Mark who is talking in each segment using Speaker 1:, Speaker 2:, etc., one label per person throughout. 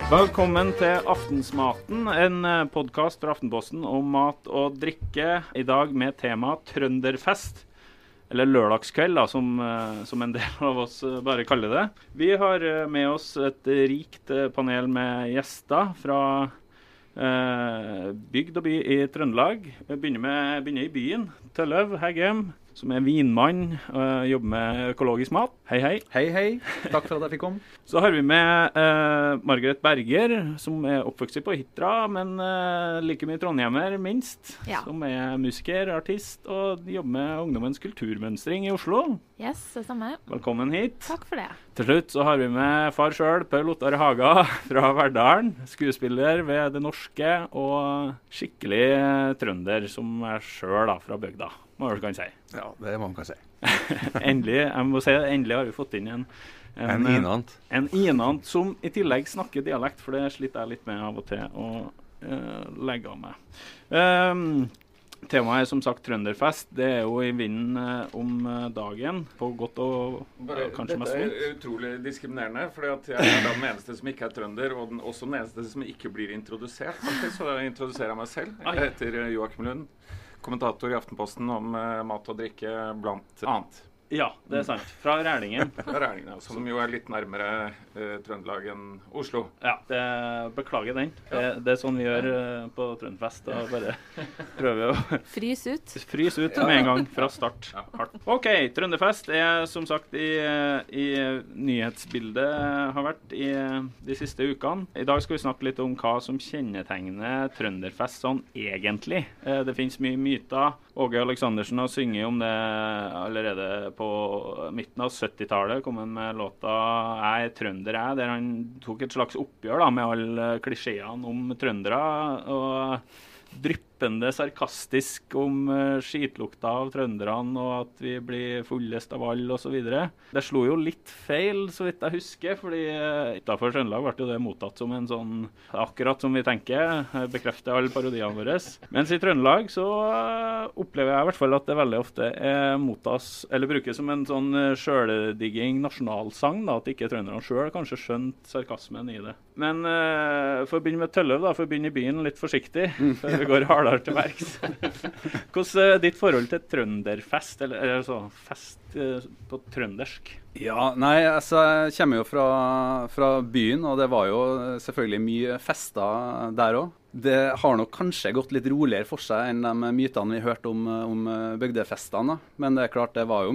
Speaker 1: Velkommen til Aftensmaten, en podcast fra Aftenposten om mat og drikke. I dag med tema trønderfest, eller lørdagskveld da, som en del av oss bare kaller det. Vi har med oss et rikt panel med gjester fra bygd og by i Trøndelag. Vi begynner i byen. Tølløv Heggem, som er vinmann og jobber med økologisk mat. Hei, hei.
Speaker 2: Hei, hei. Takk for at jeg fikk komme.
Speaker 1: Så har vi med Margaret Berger, som er oppvokst på Hitra, men like mye trondhjemmer, minst.
Speaker 3: Ja.
Speaker 1: Som er musiker, artist, og jobber med ungdommens kulturmønstring i Oslo.
Speaker 3: Yes, det samme.
Speaker 1: Velkommen hit.
Speaker 3: Takk for det.
Speaker 1: Til slutt så har vi med far selv, Per Lothar Haga fra Verdalen, skuespiller ved Det Norske, og skikkelig trønder, som er selv da, fra bygda, må du kan si.
Speaker 4: Ja, det må man kan si.
Speaker 1: Endelig, jeg må si det, endelig har vi fått inn
Speaker 4: En inant.
Speaker 1: En inant som i tillegg snakker dialekt, for det sliter jeg litt med av og til å legge av meg. Temaet er som sagt trønderfest. Det er jo i vinden om dagen, på godt og kanskje mest vondt.
Speaker 5: Dette er utrolig diskriminerende, fordi at jeg er den eneste som ikke er trønder, og også den eneste som ikke blir introdusert. Faktisk, så introduserer jeg meg selv. Jeg heter Joakim Lund, kommentator i Aftenposten om mat og drikke blant annet.
Speaker 1: Ja, det er sant. Fra Rælingen.
Speaker 5: Fra Rælingen, som jo er litt nærmere Trøndelag enn Oslo.
Speaker 1: Ja, beklager den. Det er sånn vi gjør på Trønderfest. Da bare prøver å
Speaker 3: Frys ut.
Speaker 1: Frys ut med en gang fra start. Hardt. Ok, Trønderfest er som sagt i nyhetsbildet har vært i de siste ukene. I dag skal vi snakke litt om hva som kjennetegner Trønderfest sånn egentlig. Det finnes mye myter. Åge Aleksandersen har synget om det allerede på midten av 70-tallet, kom han med låta «Jeg er trønder, jeg», der han tok et slags oppgjør da, med alle klisjeene om trøndere, og dryppende sarkastisk om skitlukta av trønderne, og at vi blir fullest av alle, og så videre. Det slo jo litt feil, så vidt jeg husker, fordi utenfor Trøndelag ble det mottatt som en sånn, akkurat som vi tenker, bekrefter alle parodiene våre. Mens i Trøndelag så opplever jeg i hvert fall at det veldig ofte mottas, eller brukes som en sånn selvdigging nasjonalsang, da, at ikke trønderne selv kanskje skjønt sarkasmen i det. Men for å begynne med Tølløv, da, for å begynne i byen litt forsiktig, før vi går hardere til verks. Hvordan er ditt forhold til trønderfest, eller altså fest på trøndersk?
Speaker 2: Ja, nei, altså, jeg kommer jo fra byen, og det var jo selvfølgelig mye fester der også. Det har nok kanskje gått litt roligere for seg enn de mytene vi hørte om bygdefestene, men det er klart det var jo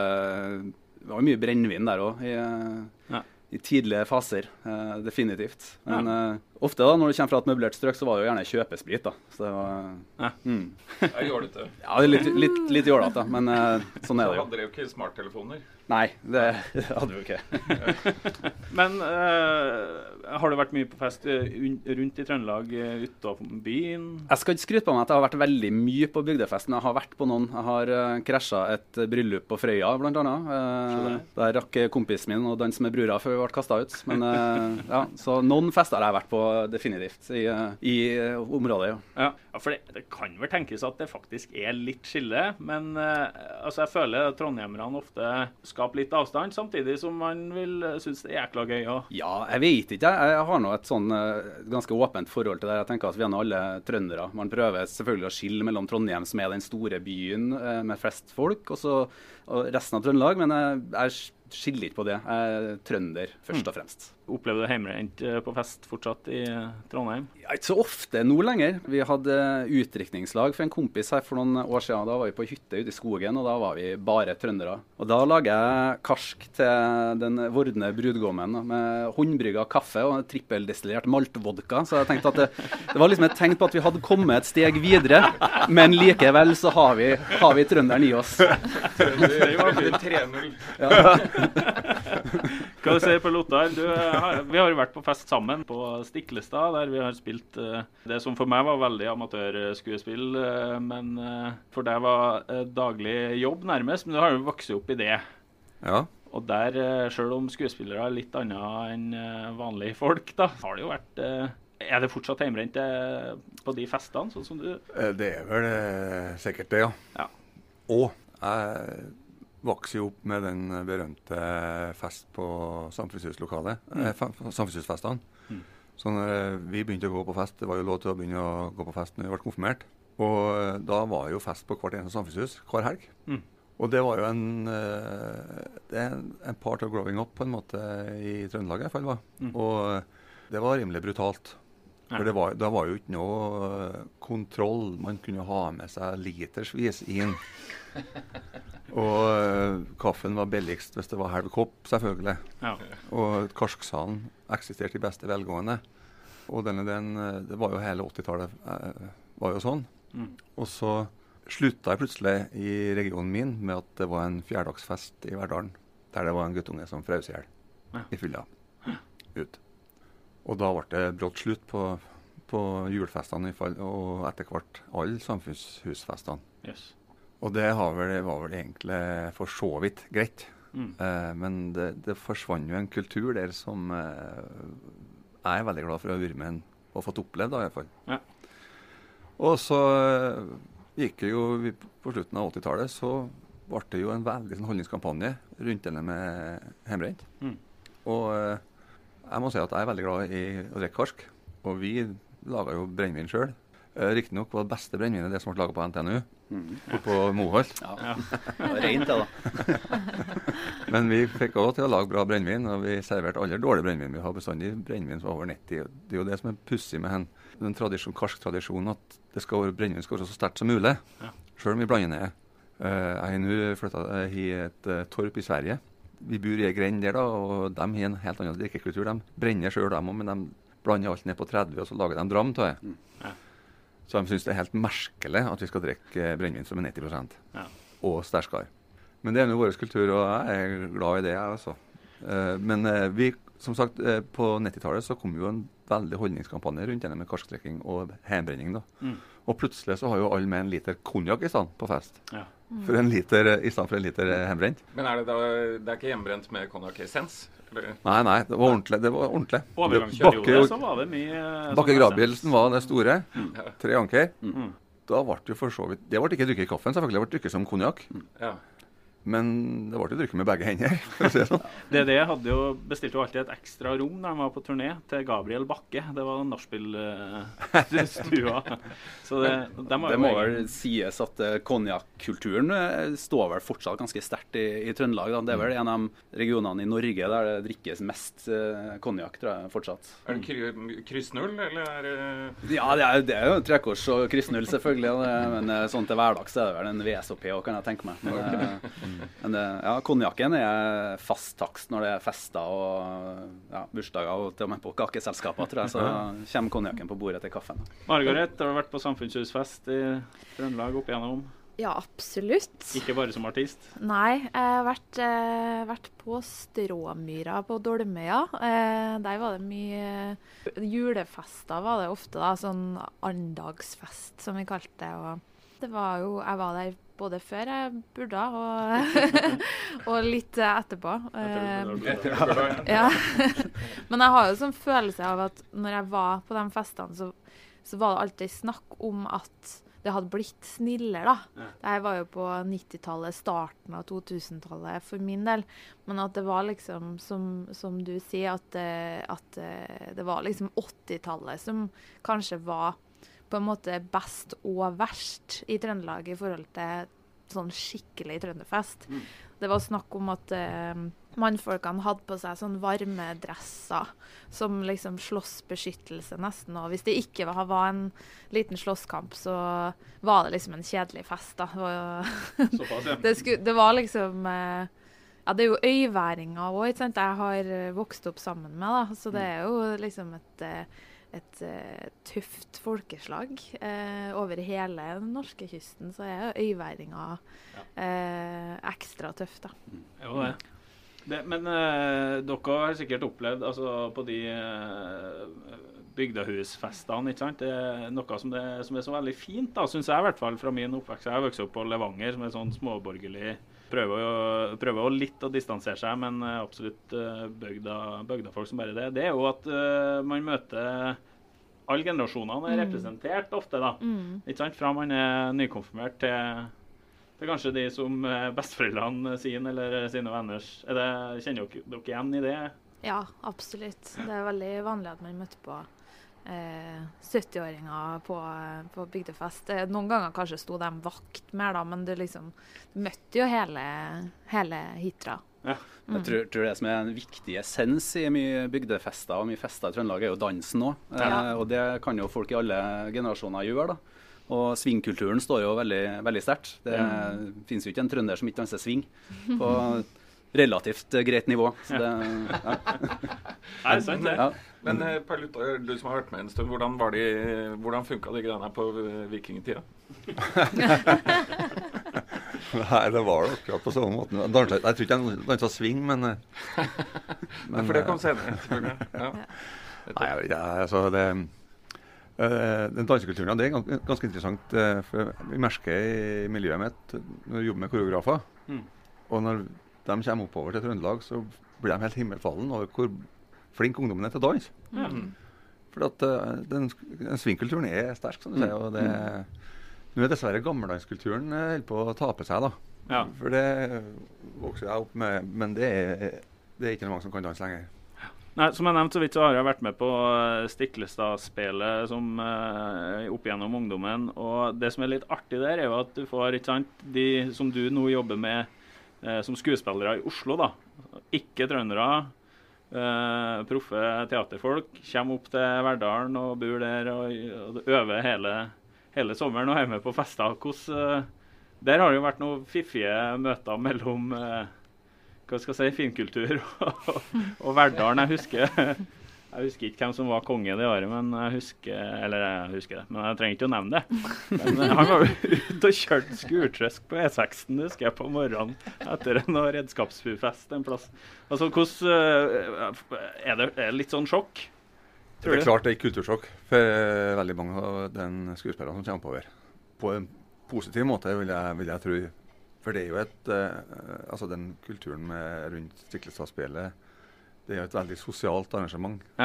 Speaker 2: mye brennvin der også i tidlige faser, definitivt. Men ofte da, når du kommer fra et møblert strøk, så var det jo gjerne kjøpesprit da. Så det var...
Speaker 5: Jeg gjør det.
Speaker 2: Ja, det er litt jålete, men sånn er det jo.
Speaker 5: Hadde dere jo ikke smarttelefoner?
Speaker 2: Nei, det hadde vi jo ikke.
Speaker 1: Men har du vært mye på fest rundt i Trøndelag utenfor byen?
Speaker 2: Jeg skal ikke skryte på meg at jeg har vært veldig mye på bygdefesten. Jeg har vært på noen. Jeg har krasjet et bryllup på Frøya, blant annet. Der rakk kompisen min å danse med brura før vi ble kastet ut. Men ja, så noen fester har jeg vært på definitivt i området,
Speaker 1: ja. Ja, for det kan vel tenkes at det faktisk er litt skille, men altså jeg føler at trondhjemmerne ofte skaper litt avstand, samtidig som man vil synes det er jækla gøy også.
Speaker 2: Ja, jeg vet ikke. Jeg har nå et sånn ganske åpent forhold til det. Jeg tenker at vi er nå alle trøndere. Man prøver selvfølgelig å skille mellom Trondheim, som er den store byen med flest folk, og resten av Trøndelag, men jeg skiller ikke på det. Jeg er trønder, først og fremst.
Speaker 1: Opplever du hjemmebrent på fest fortsatt i Trondheim?
Speaker 2: Ja, ikke så ofte nå lenger. Vi hadde utdrikningslag for en kompis her for noen år siden. Da var vi på hytte ute i skogen, og da var vi bare trøndere. Og da lager jeg karsk til den vordende brudgommen med håndbrygga kaffe og trippeldestillert maltvodka. Så jeg tenkte at det var liksom et tegn på at vi hadde kommet et steg videre, men likevel så har vi trønderen i oss.
Speaker 5: Det blir 3-0.
Speaker 2: Ja.
Speaker 1: Hva du sier på Lothar? Vi har jo vært på fest sammen på Stiklestad, der vi har spilt det som for meg var veldig amatørskuespill, men for deg var daglig jobb nærmest, men du har jo vokset opp i det.
Speaker 4: Ja.
Speaker 1: Og der, selv om skuespillere er litt annet enn vanlige folk, da, har det jo vært... Er det fortsatt hjemmebrent på de festene, sånn som du?
Speaker 4: Det er vel sikkert det, ja.
Speaker 1: Ja.
Speaker 4: Og jeg vokste jo opp med den berømte fest på samfunnshuslokalet, samfunnshusfestene, Så når vi begynte å gå på fest, det var jo lov til å begynne å gå på fest når vi ble konfirmert. Og da var jo fest på hvert eneste samfunnshus hver helg. Og det var jo det er en part of growing up på en måte i Trøndelag i hvert fall. Og det var rimelig brutalt. For det var jo ikke noe kontroll. Man kunne ha med seg litersvis inn. Og kaffen var billigst hvis det var halv kopp, selvfølgelig. Ja. Og karsksaden eksisterte i beste velgående. Og det var jo hele 80-tallet var jo sånn. Og så slutta jeg plutselig i regionen min med at det var en fjerdagsfest i Verdalen, der det var en guttunge som frøs i hjel i fylla ut. Og da ble det brått slutt på julefestene og etter hvert alle samfunnshusfestene. Yes. Og det var vel egentlig for så vidt greit. Men det forsvant jo en kultur der som jeg er veldig glad for å ha vært med og fått opplevd da i hvert fall. Ja. Og så gikk det jo på slutten av 80-tallet, så ble det jo en veldig sånn holdningskampanje rundt denne med hjemmebrent. Og jeg må si at jeg er veldig glad i å drikke karsk, og vi laget jo brennvin selv. Riktignok var det beste brennvinet det som ble laget på NTNU, og på Moholt. Ja.
Speaker 2: Det var rent det da.
Speaker 4: Men vi fikk også til å lage bra brennvin, og vi serverte alle dårlige brennvin. Vi har bestandig brennvin som var over 90. Det er jo det som er pussig med den karsk tradisjonen, at brennvin skal være så sterkt som mulig, selv om vi blander ned. Jeg har nå flyttet i et torp i Sverige. Vi bor i en grend der da, og de har en helt annen drikkekultur. De brenner selv dem, men de blander alt ned på 30, og så lager de dram til det. Så de synes det er helt merkelig at vi skal drikke brennvin som er 90% og sterskere. Men det er jo vår kultur, og jeg er glad i det, altså. Men vi, som sagt, på 90-tallet så kom jo en veldig holdningskampanje rundt denne med karskdrikking og hjembrenning da. Og plutselig så har jo alle med en liter konjak i stand på fest. Ja. For en liter, i stand for en liter hjembrent.
Speaker 5: Men det er ikke hjembrent med konjak-essens?
Speaker 4: Nei, det var ordentlig.
Speaker 1: På overgangsperiode så var det mye...
Speaker 4: Bakke Grabielsen var det store. 3 anker. Da ble det jo for så vidt... Det ble ikke drukket i kaffen, selvfølgelig. Det ble drukket som konjak. Ja. Men det ble drukket med begge hender, for å si det sånn.
Speaker 1: Det hadde jo bestilt jo alltid et ekstra rom da han var på turné til Gabriel Bakke. Det var nachspiel-stua. Så det
Speaker 2: må vel sies at konjakkulturen står vel fortsatt ganske sterkt i Trøndelag. Da. Det er vel en av regionene i Norge der det drikkes mest konjak, tror jeg, fortsatt.
Speaker 5: Er det kryssnull, eller er det...
Speaker 2: Ja, det er jo trekors og kryssnull selvfølgelig, men sånn til hverdags er det vel en VSOP, kan jeg tenke meg. Men konjakken er fast takst når det er fester og bursdager og til og med på kakeselskaper, tror jeg, så kommer konjakken på bordet til kaffen.
Speaker 1: Margaret, har du vært på samfunnshusfest i Trøndelag opp igjennom?
Speaker 3: Ja, absolutt.
Speaker 1: Ikke bare som artist?
Speaker 3: Nei, jeg har vært på Stråmyra på Dolmøya. Der var det mye julefester, var det ofte da, sånn andagsfest som vi kalte det. Og det var jo, jeg var der både før jeg burde og litt etterpå. Ja. Men jeg har jo sånn følelse av at når jeg var på de festene, så var det alltid snakk om at det hadde blitt snillere da. Det var jo på 90-tallet, starten av 2000-tallet for min del. Men at det var liksom, som du sier, at det var liksom 80-tallet som kanskje var på en måte best og verst i Trøndelag i forhold til sånn skikkelig trønderfest. Det var snakk om at mannfolkene hadde på seg sånn varme dresser som liksom slåssbeskyttelse nesten, og hvis det ikke var en liten slåsskamp, så var det liksom en kjedelig fest da.
Speaker 1: Såpass, ja.
Speaker 3: Det var liksom... Ja, det er jo øyværinger også, ikke sant? Jeg har vokst opp sammen med da, så det er jo liksom et tøft folkeslag over hele den norske kysten, så er øyværinger ekstra tøft da.
Speaker 1: Jo men dere har sikkert opplevd altså, på de bygdahusfestene, ikke sant? Det er noe som er så veldig fint da, synes jeg i hvert fall fra min oppvekst. Jeg har vokst opp på Levanger som er sånn småborgerlig, prøver å litt å distansere seg, men absolutt bygdafolk som bare det. Det er jo at man møter alle generasjonene er representert ofte da, ikke sant? Fra man er nykonfirmert til kanskje de som besteforeldrene sine eller sine venners. Kjenner dere igjen i det?
Speaker 3: Ja, absolutt. Det er veldig vanlig at man møter på 70-åringer på bygdefest. Noen ganger kanskje sto de vakt mer da, men du møtte jo hele hitra.
Speaker 2: Ja. Jeg tror det som er en viktig essens i mye bygdefester og mye fester i Trøndelag er jo dansen også. Og det kan jo folk i alle generasjoner gjøre da. Og svingkulturen står jo veldig, veldig sterkt. Det finnes jo ikke en trønder som ikke danser sving på relativt greit nivå. Så det,
Speaker 1: Nei, sant det.
Speaker 2: Ja.
Speaker 5: Men Per Luther, du som har vært med en stund, hvordan funket de greiene på vikingtida?
Speaker 4: Nei, det var det akkurat på samme måten. Jeg tror ikke jeg danset sving, men
Speaker 5: for det kom senere, selvfølgelig. Ja.
Speaker 4: Nei, jeg vet ikke, altså den dansekulturen, det er ganske interessant, for vi merker i miljøet mitt når vi jobber med koreografer, og når de kommer oppover til Trøndelag, så blir de helt himmelfallen over hvor flink ungdommen er til dans. For at den svingkulturen er sterk, som du sier, og nå er dessverre gammeldanskulturen helt på å tape seg da.
Speaker 1: Ja.
Speaker 4: For det vokser jeg opp med, men det er ikke mange som kan danse lenger.
Speaker 1: Nei, som jeg nevnte så vidt, så har jeg vært med på Stiklestad-spelet opp gjennom ungdommen, og det som er litt artig der er jo at du får, ikke sant, de som du nå jobber med som skuespillere i Oslo da, ikke trøndere, proffe teaterfolk, kommer opp til Verdalen og bor der og øver hele sommeren og er med på fester. Der har det jo vært noen fiffige møter mellom finkultur og Verdalen. Jeg husker ikke hvem som var konge det året, men jeg husker det. Men jeg trenger ikke å nevne det. Men han var jo ute og kjørte skurtrøsk på E6-en, husker jeg, på morgenen etter en redskapsfest en plass. Altså, er det litt sånn sjokk?
Speaker 4: Det er klart det er kultursjokk for veldig mange av den skuespillerne som kommer oppover. På en positiv måte vil jeg tro. For det er jo den kulturen rundt Stiklestad-spelet, det er jo et veldig sosialt arrangement.
Speaker 1: Ja.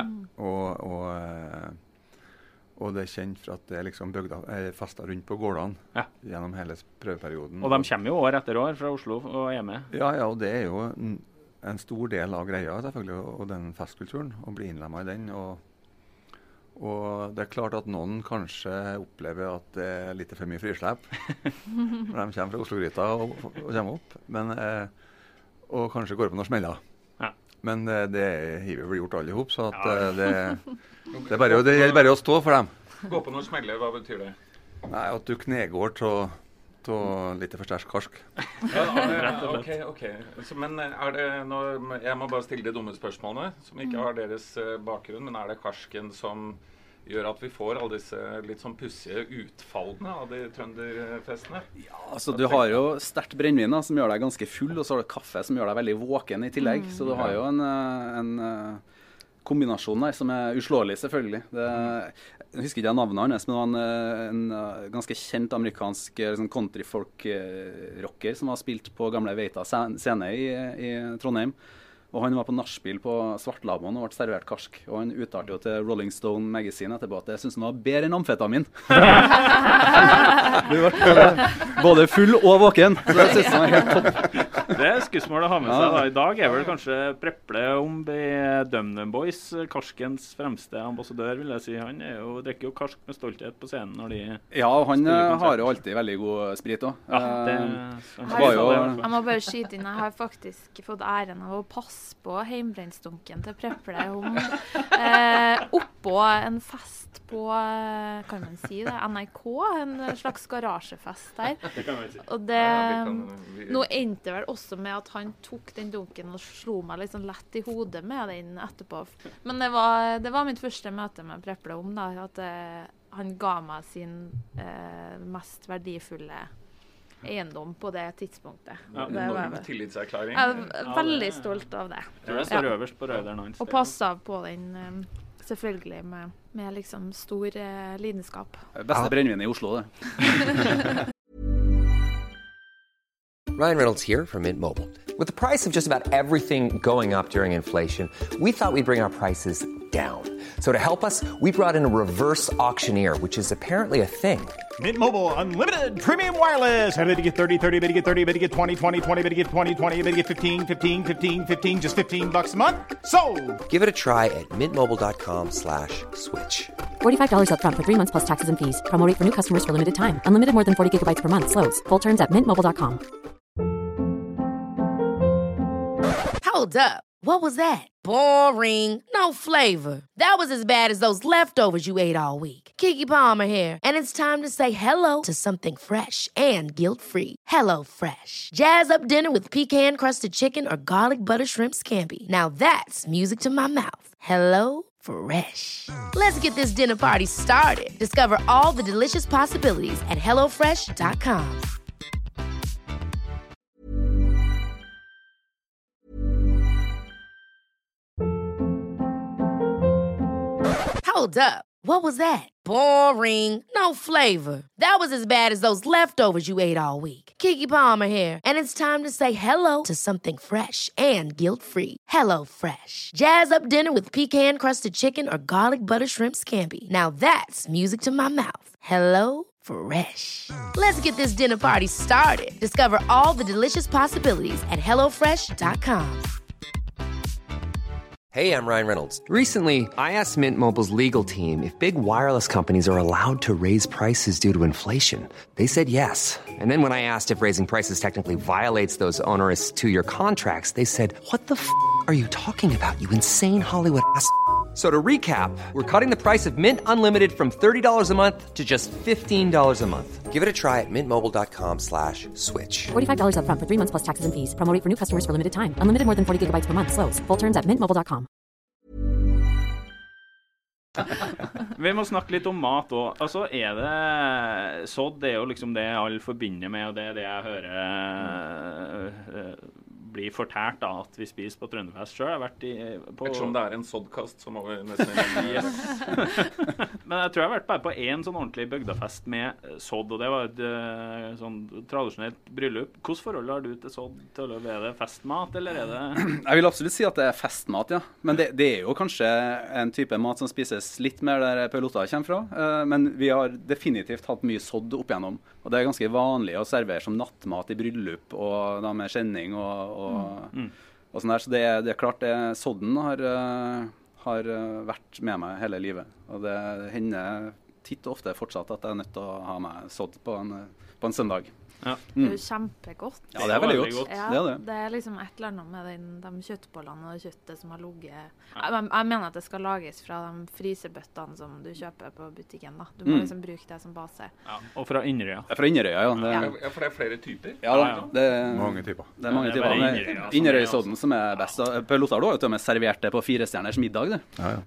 Speaker 4: Og det er kjent for at det er fester rundt på gårdene gjennom hele prøveperioden.
Speaker 1: Og de kommer jo år etter år fra Oslo og er med.
Speaker 4: Ja, og det er jo en stor del av greia selvfølgelig, og den festkulturen, å bli innlemmet i den. Og det er klart at noen kanskje opplever at det er litt for mye frislepp når de kommer fra Oslo-gryta og kommer opp, og kanskje går på noen smeller.
Speaker 1: Ja.
Speaker 4: Men det hiver blir gjort alle ihop, så at det gjelder bare å stå for dem.
Speaker 5: Gå på noen smeller, hva betyr det?
Speaker 4: Nei, at du knegår til litt for sterk karsk.
Speaker 5: Ok. Men jeg må bare stille de dumme spørsmålene, som ikke har deres bakgrunn, men er det karsken som gjør at vi får alle disse litt sånn pussige utfallene av de trønderfestene?
Speaker 2: Ja, altså du har jo sterkt brennvin som gjør deg ganske full, og så har du kaffe som gjør deg veldig våken i tillegg. Så du har jo en kombinasjon der som er uslåelig, selvfølgelig. Jeg husker ikke navnet hans, men det var en ganske kjent amerikansk countryfolk-rocker som har spilt på gamle Veita scene i Trondheim. Og han var på nachspiel på Svartlamoen og ble servert karsk. Og han uttalte jo til Rolling Stone Magazine etterpå at jeg synes han var bedre enn amfetamin. Du ble både full og våken, så jeg synes han var helt topp.
Speaker 1: Det er skussmål å ha med seg. I dag er vel kanskje Preple om Dumdum Boys karskens fremste ambassadør, vil jeg si. Han drikker jo karsk med stolthet på scenen når de...
Speaker 2: Ja, og han har jo alltid veldig god sprit også.
Speaker 3: Jeg må bare skyte inn, jeg har faktisk fått æren av å passe på heimbrensdunken til Preple oppå en fest på, kan man si det, NRK, en slags garasjefest der.
Speaker 1: Det kan man si.
Speaker 3: Og nå endte det vel også med at han tok den dunken og slo meg litt sånn lett i hodet med den etterpå. Men det var mitt første møte med Preple om da, at han ga meg sin mest verdifulle eiendom på det tidspunktet.
Speaker 5: Ja, enorm tillitserklæring.
Speaker 3: Jeg er veldig stolt av det.
Speaker 1: Jeg tror det står øverst på røderen hans.
Speaker 3: Og passet på den selvfølgelig med liksom stor lidenskap.
Speaker 2: Beste brennvin i Oslo, det.
Speaker 6: Ryan Reynolds here from Mint Mobile. With the price of just about everything going up during inflation, we thought we'd bring our prices down. So to help us, we brought in a reverse auctioneer, which is apparently a thing.
Speaker 7: Mint Mobile Unlimited Premium Wireless. How to get 30, 30, bit to get 30, bit to get 20, 20, 20, bit to get 20, 20, bit to get 15, 15, 15, 15, just $15 a month? Sold!
Speaker 6: Give it a try at mintmobile.com/switch.
Speaker 8: $45 up front for 3 months plus taxes and fees. Promo rate for new customers for limited time. Unlimited more than 40 gigabytes per month. Slows full terms at mintmobile.com.
Speaker 9: Hold up. What was that? Boring. No flavor. That was as bad as those leftovers you ate all week. Keke Palmer here, and it's time to say hello to something fresh and guilt-free. Hello Fresh. Jazz up dinner with pecan-crusted chicken or garlic butter shrimp scampi. Now that's music to my mouth. Hello Fresh. Let's get this dinner party started. Discover all the delicious possibilities at hellofresh.com. Hold up. What was that? Boring. No flavor. That was as bad as those leftovers you ate all week. Keke Palmer here, and it's time to say hello to something fresh and guilt-free. Hello Fresh. Jazz up dinner with pecan-crusted chicken or garlic butter shrimp scampi. Now that's music to my mouth. Hello Fresh. Let's get this dinner party started. Discover all the delicious possibilities at hellofresh.com.
Speaker 6: Hey, I'm Ryan Reynolds. Recently, I asked Mint Mobile's legal team if big wireless companies are allowed to raise prices due to inflation. They said yes. And then when I asked if raising prices technically violates those onerous 2-year contracts, they said, "What the f*** are you talking about, you insane Hollywood ass?" So to recap, we're cutting the price of Mint Unlimited from $30 a month to just $15 a month. Give it a try at mintmobile.com/switch.
Speaker 8: $45 up front for 3 months plus taxes and fees. Promo rate for new customers for limited time. Unlimited more than 40 gigabytes per month. Slows full terms at mintmobile.com.
Speaker 1: Vi må snakke litt om mat også. Altså, sodd er jo liksom det alle forbinder med, og det er det jeg hører blir fortalt da, at vi spiser på Trønderfest selv. Jeg har vært
Speaker 5: Ettersom det en soddkast, så må vi nesten
Speaker 1: Men jeg tror jeg har vært bare på en sånn ordentlig bygdafest med sodd, og det var et sånn tradisjonelt bryllup. Hvordan forhold har du til sodd? Er det festmat, eller er det...
Speaker 2: Jeg vil absolutt si at det festmat, ja. Men det er jo kanskje en type mat som spises litt mer der Per Lotta kommer fra. Men vi har definitivt hatt mye sodd opp igjennom. Og det er ganske vanlig å servere som nattmat i bryllup, og da med skjenning og sånn der. Så det er klart sodden har vært med meg hele livet. Og det hender titt og ofte fortsatt at jeg er nødt til å ha meg sodd på en søndag.
Speaker 3: Ja. Det er kjempegodt.
Speaker 2: Ja, det er veldig godt.
Speaker 3: Ja, det er liksom et eller annet med de kjøttbollene og kjøttet som har ligget. Jeg mener at det skal lages fra de frysebøttene som du kjøper på butikken. Da. Du må liksom bruke det som base.
Speaker 1: Ja, og fra Inderøya.
Speaker 2: Fra Inderøya, ja.
Speaker 5: Ja, for det flere typer?
Speaker 2: Ja, det er mange typer. Det er mange typer. Inderøysodden som er best. Per Lotta har jo til og med servert det på 4-stjerners middag, det. Ja.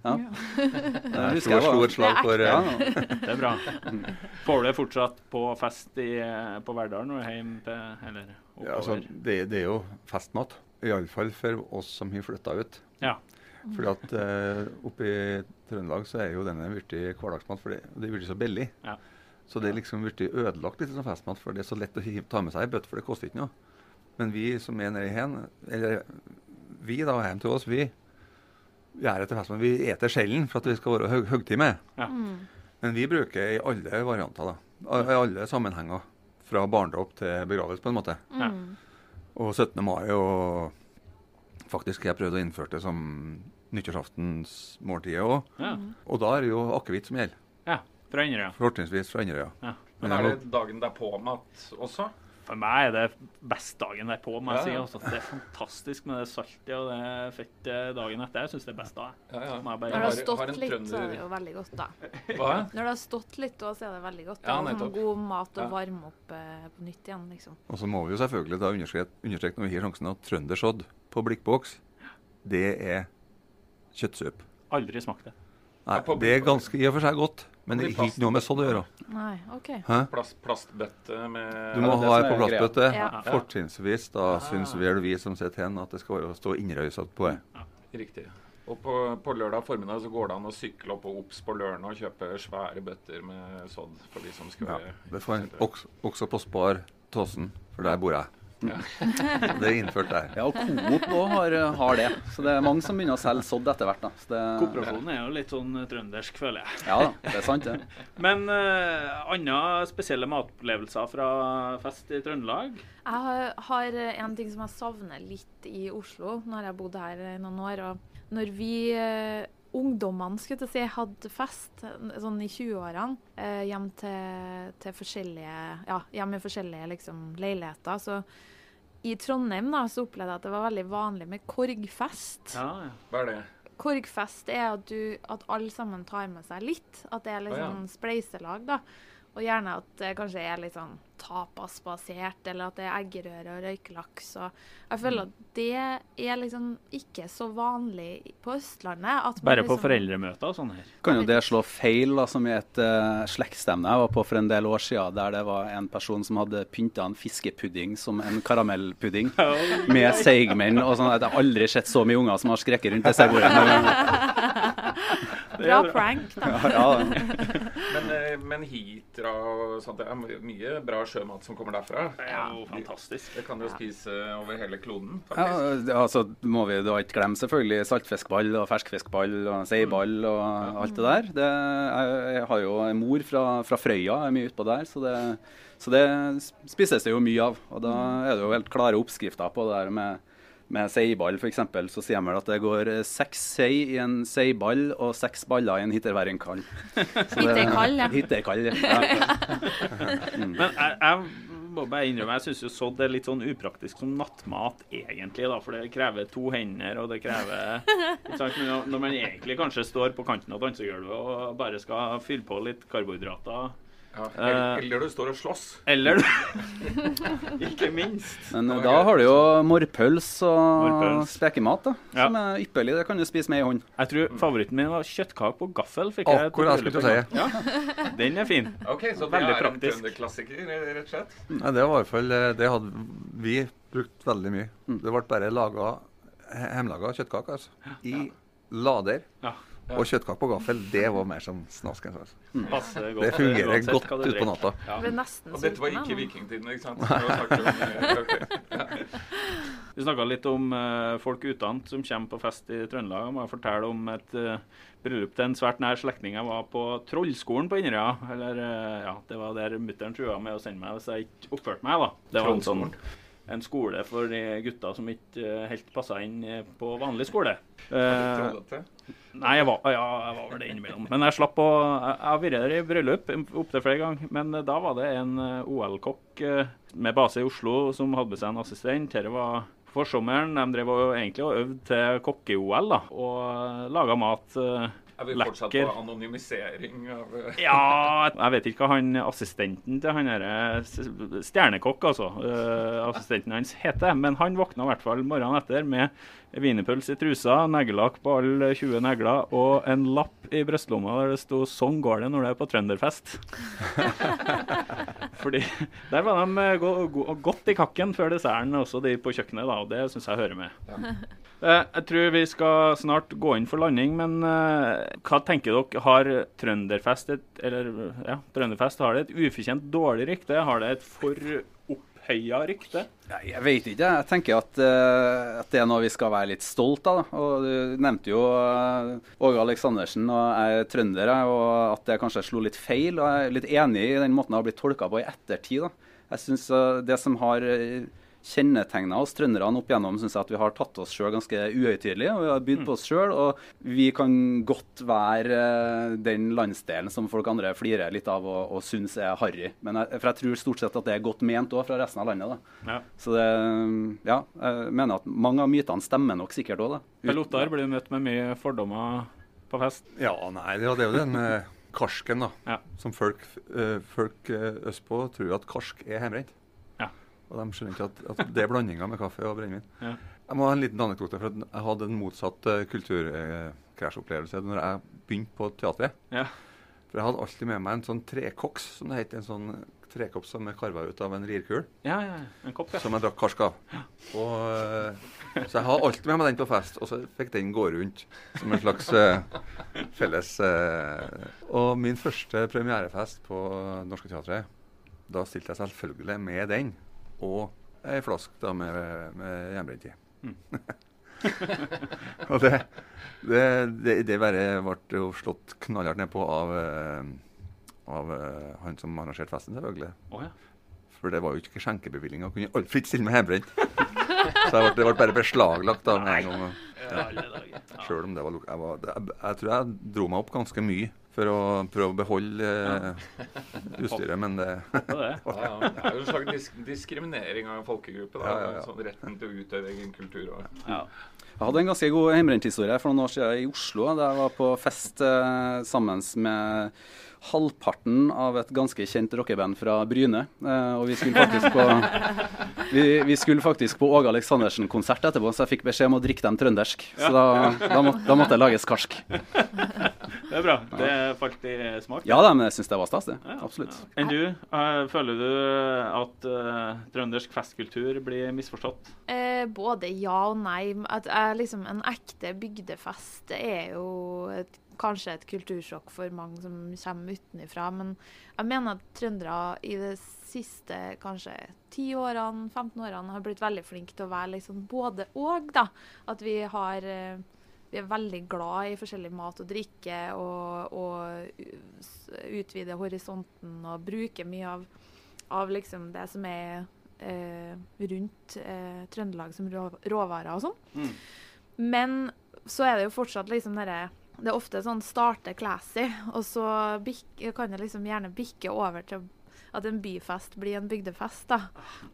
Speaker 4: Det husker jeg var et slag for...
Speaker 1: Det er bra. Får du det fortsatt på fest på Verdalen? Når du er hjemme til, eller oppover?
Speaker 4: Ja, altså, det er jo festmat, i alle fall for oss som har flyttet ut.
Speaker 1: Ja.
Speaker 4: Fordi at oppe i Trøndelag så er jo denne virkelig hverdagsmat, for det er virkelig så billig.
Speaker 1: Ja.
Speaker 4: Så det er liksom virkelig ødelagt litt som festmat, for det er så lett å ta med seg i bøtt, for det koster ikke noe. Men vi som er nede i hen, eller vi da, hjem til oss, vi er etter festmat, vi eter skjellen for at vi skal være høgtid med.
Speaker 1: Ja.
Speaker 4: Men vi bruker i alle varianter da, i alle sammenhenger. Fra barndåp til begravelse på en måte. Og 17. mai, og faktisk jeg prøvde å innføre det som nyttårsaftens måltid også.
Speaker 1: Ja.
Speaker 4: Og da er det jo akevitt som gjelder.
Speaker 1: Ja, fra Inderøya.
Speaker 4: Fortrinnsvis fra Inderøya.
Speaker 1: Ja.
Speaker 5: Men er det dagen derpå-mat også?
Speaker 1: For meg er det best dagen derpå, må jeg si. Altså. Det er fantastisk med det saltet og det fettet dagen etter. Jeg synes det er best da.
Speaker 3: Når det har stått litt, så er det jo veldig godt da.
Speaker 5: Hva?
Speaker 3: Når det har stått litt, så er det veldig godt. Det er sånn god mat å varme opp på nytt igjen, liksom. Og
Speaker 4: så må vi jo selvfølgelig da understreke når vi har sjansen at trøndersodd på blikkboks, det er kjøttsup.
Speaker 1: Aldri smakt det.
Speaker 4: Nei, det er ganske i og for seg godt, men det er ikke noe med sodd å gjøre.
Speaker 3: Nei, ok.
Speaker 5: Plastbøtte med...
Speaker 4: Du må ha på plastbøtte. Fortrinnsvis, da synes vi som sitter hen at det skal stå Inderøysodd på det.
Speaker 5: Ja, riktig. Og på lørdag formiddag så går det an å sykle opp på Ops på Lørne og kjøpe svære bøtter med sodd for de som skal...
Speaker 4: Ja, det får også på Spar Tåsen, for der bor jeg. Det er innført der.
Speaker 2: Ja, og Coop også har det. Så det er mange som begynner å selge sodd etter hvert.
Speaker 1: Kooperasjonen er jo litt sånn trøndersk, føler jeg.
Speaker 2: Ja da, det er sant det.
Speaker 1: Men andre spesielle matopplevelser fra fest i Trøndelag?
Speaker 3: Jeg har en ting som jeg savner litt i Oslo, når jeg bodde her i noen år. Og når vi ungdommene skulle jeg si, hadde fest sånn i 20-årene hjem til forskjellige liksom, leiligheter. Så i Trondheim da, så opplevde jeg at det var veldig vanlig med korgfest.
Speaker 1: Ja.
Speaker 5: Hva er det?
Speaker 3: Korgfest er at alle sammen tar med seg litt. At det er liksom spleiselag da. Og gjerne at det kanskje er litt sånn tapasbasert, eller at det er eggerøre og røykelaks. Og jeg føler at det er liksom ikke så vanlig på Østlandet.
Speaker 1: Bare
Speaker 3: liksom,
Speaker 1: på foreldremøter og sånn her.
Speaker 2: Kan jo det slå feil, da, som i et slektsstevne jeg var på for en del år siden, der det var en person som hadde pyntet en fiskepudding som en karamellpudding, med seigmenn og sånn. Jeg har aldri sett så mye unger som har skreket rundt det serbordet.
Speaker 3: Bra prank, da.
Speaker 5: Men Hitra og sånt, det er mye bra sjømat som kommer derfra.
Speaker 1: Det er jo fantastisk.
Speaker 5: Det kan du spise over hele kloden,
Speaker 2: faktisk. Ja, altså må vi da ikke glemme selvfølgelig saltfiskball og ferskfiskball og seiball og alt det der. Jeg har jo en mor fra Frøya, er mye utpå der, så det spises det jo mye av. Og da er det jo helt klare oppskrifter på det der med seiball for eksempel, så sier man at det går 6 sei i en seiball og 6 baller i en hitterværingkall.
Speaker 3: Hitterkall, ja.
Speaker 2: Hitterkall, ja.
Speaker 1: Men jeg må bare innrømme, jeg synes jo sådd er litt sånn upraktisk som nattmat egentlig da, for det krever 2 hender, og det krever, ikke sant, når man egentlig kanskje står på kanten av dansegulvet og bare skal fylle på litt karbohydrater.
Speaker 5: Ja, eller du står og slåss.
Speaker 1: Eller ikke minst.
Speaker 2: Men da har du jo morpøls og spekemat da, som er ypperlig. Det kan du spise med i hånd.
Speaker 1: Jeg tror favoritten min var kjøttkake på gaffel.
Speaker 4: Akkurat, skulle du si.
Speaker 1: Ja, den er fin.
Speaker 5: Ok, så det er en trønderklassiker, rett og slett?
Speaker 4: Nei, det var i hvert fall, det hadde vi brukt veldig mye. Det ble bare hjemmelaget kjøttkake, altså. I lader. Ja. Og kjøttkake på gaffel, det var mer som snasken. Altså. Det fungerer godt ut på natta.
Speaker 5: Ja. Og dette var ikke vikingtiden, ikke sant?
Speaker 1: Vi snakket litt om folk utdannet som kommer på fest i Trøndelag. Jeg må fortelle om et bryllup til en svært nær slektning. Jeg var på Trollskolen på Inderøya. Det var der mutteren trua med å sende meg hvis jeg ikke oppførte meg. Da. Det var en skole for de gutter som ikke helt passet inn på vanlig skole. Nei, jeg var vel det innimellom. Men jeg slapp jeg har vært der i bryllup opp til flere ganger. Men da var det en OL-kokk med base i Oslo som hadde med seg en assistent. Dette var forsommeren. De drev egentlig og øvde til kokke-OL da, og laget mat.
Speaker 5: Er vi fortsatt på anonymisering av...
Speaker 1: Ja, jeg vet ikke hva assistenten til han stjernekokk, altså, assistenten hans heter, men han våkna i hvert fall morgenen etter med wienerpøls i trusa, neglelakk på alle 20 negler, og en lapp i brystlomma der det stod «Sånn går det når det er på trønderfest». Fordi der var de godt i kakken før desserten, også de på kjøkkenet, da, og det synes jeg hører med. Ja. Jeg tror vi skal snart gå inn for landing, men hva tenker dere? Har Trønderfest Trønderfest har det et ufortjent dårlig rykte? Har det et for opphøya rykte?
Speaker 2: Nei, jeg vet ikke. Jeg tenker at det er noe vi skal være litt stolt av. Da. Og du nevnte jo Åge Aleksandersen, og jeg er trønder, og at det kanskje slo litt feil. Og jeg er litt enig i den måten det har blitt tolket på i ettertid. Da. Jeg synes det som har kjennetegnet oss trønderne opp igjennom, synes jeg at vi har tatt oss selv ganske uhøytidelige, og vi har bydd på oss selv, og vi kan godt være den landsdelen som folk andre flirer litt av og synes er harry. For jeg tror stort sett at det er godt ment også fra resten av landet. Da. Ja. Så jeg mener at mange av mytene stemmer nok sikkert også.
Speaker 1: Per Ottar, blir du møtt med mye fordommer på fest?
Speaker 4: Ja, nei, det er jo den karsken da, som folk østpå tror at karsk er hjemmebrent. Og de skjønner ikke at det er blandinger med kaffe og brennevin. Ja. Jeg må ha en liten anekdote, for jeg hadde en motsatt kulturkrasjopplevelse når jeg begynte på teatret. Ja. For jeg hadde alltid med meg en sånn trekoks, som det heter, en sånn trekopp som er karvet ut av en rirkul.
Speaker 1: Ja, en kopp, ja.
Speaker 4: Som jeg drakk karsk av. Ja. Så jeg har alltid med meg den på fest, og så fikk den gå rundt som en slags felles. Og min første premierefest på Norske Teatret, da stilte jeg selvfølgelig med den. Og en flask da med hjemmebrent i. Og det bare ble jo slått knallhardt ned på av han som arrangerte festen, selvfølgelig.
Speaker 1: Ja.
Speaker 4: For det var jo ikke skjenkebevilling, og kunne alt fritt stille med hjemmebrent. Så det ble bare beslaglagt da med en gang. Selv om det var jeg tror jeg dro meg opp ganske mye for å prøve å beholde utstyret, men det
Speaker 5: det er jo en slags diskriminering av en folkegruppe da, sånn retten til å utøve egen kultur.
Speaker 2: Jeg hadde en ganske god hjemmebrenthistorie for noen år siden i Oslo, da jeg var på fest sammen med halvparten av et ganske kjent rockeband fra Bryne, og vi skulle faktisk på Åge Aleksandersen-konsert etterpå, så jeg fikk beskjed om å drikke dem trøndersk, så da måtte jeg lages karsk.
Speaker 1: Det er bra. Det falt i smak.
Speaker 2: Ja, men jeg synes det var stas, det. Absolutt.
Speaker 1: Enn du? Føler du at trøndersk festkultur blir misforstått?
Speaker 3: Både ja og nei. En ekte bygdefest er jo kanskje et kultursjokk for mange som kommer utenifra, men jeg mener at trøndere i de siste kanskje 10 årene, 15 årene har blitt veldig flinke til å være liksom både og da. At vi er veldig glad i forskjellig mat og drikke og utvide horisonten og bruke mye av liksom det som er rundt Trøndelag som råvarer og sånn. Men så er det jo fortsatt liksom det er ofte sånn starte classy, og så kan det liksom gjerne bikke over til at en byfest blir en bygdefest da.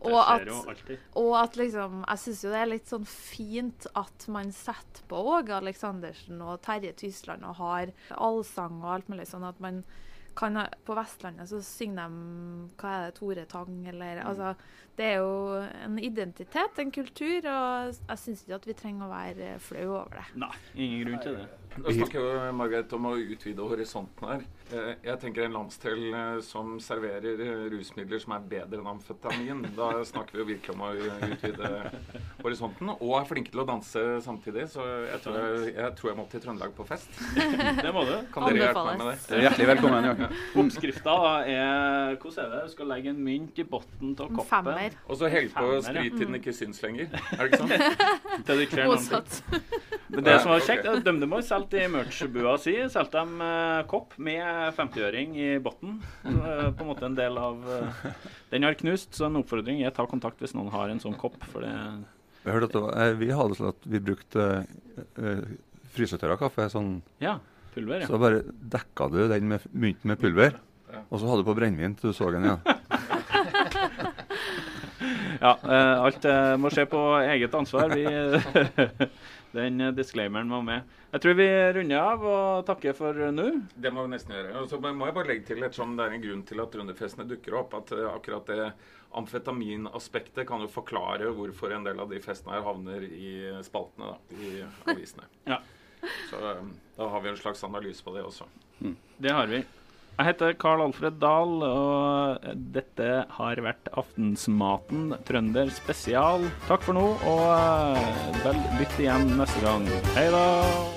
Speaker 3: Og at liksom, jeg synes jo det er litt sånn fint at man setter på Åge Aleksandersen og Terje Tysland og har allsang og alt mulig, sånn at man kan, på Vestlandet så synger de, hva er det, Tore Tang, eller, altså, det er jo en identitet, en kultur, og jeg synes ikke at vi trenger å være flau over det.
Speaker 1: Nei, ingen grunn til det.
Speaker 5: Da snakker jo Margaret om å utvide horisonten her. Jeg tenker en landsdel som serverer rusmidler som er bedre enn amfetamin. Da snakker vi jo virkelig om å utvide horisonten, og er flinke til å danse samtidig, så jeg tror jeg må til Trøndelag på fest.
Speaker 1: Det må du.
Speaker 5: Kan dere hjelpe meg med det?
Speaker 2: Det er hjertelig velkommen, ja.
Speaker 1: Oppskrifta er, hvordan er det? Du skal legge en mynt i botten til koppen.
Speaker 3: 5-er.
Speaker 5: Og så helt på sprit-tiden ikke syns lenger. Er det ikke sånn?
Speaker 1: Til de kler noe. Men det som var kjekt, de må selv i merch-bua si, selte de kopp med 50-øring i botten. På en måte en del av den har knust, så en oppfordring er ta kontakt hvis noen har en sånn kopp. For det
Speaker 4: jeg hørte at vi hadde sånn at vi brukte frysetørra kaffe, sånn,
Speaker 1: pulver,
Speaker 4: så bare dekka du den med mynt med pulver, og så hadde du på brennvin til du så den,
Speaker 1: alt må skje på eget ansvar. Den disclaimeren var med. Jeg tror vi runder av og takker for nå.
Speaker 5: Det må vi nesten gjøre. Og så må jeg bare legge til, ettersom det er en grunn til at Trønderfestene dukker opp, at akkurat det amfetaminaspektet kan jo forklare hvorfor en del av de festene her havner i spaltene da, i avisene. Så da har vi en slags analyse på det også.
Speaker 1: Det har vi. Jeg heter Karl Alfred Dahl, og dette har vært Aftensmaten Trønder spesial. Takk for nå, og vel lytt igjen neste gang. Hei da!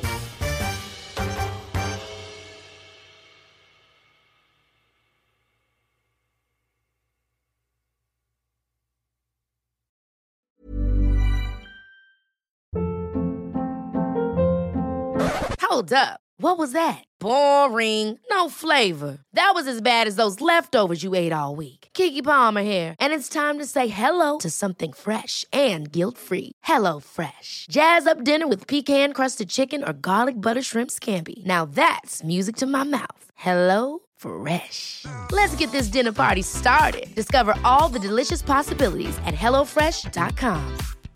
Speaker 9: Hold up. What was that? Boring. No flavor. That was as bad as those leftovers you ate all week. Keke Palmer here, and it's time to say hello to something fresh and guilt-free. HelloFresh. Jazz up dinner with pecan-crusted chicken or garlic butter shrimp scampi. Now that's music to my mouth. HelloFresh. Let's get this dinner party started. Discover all the delicious possibilities at HelloFresh.com.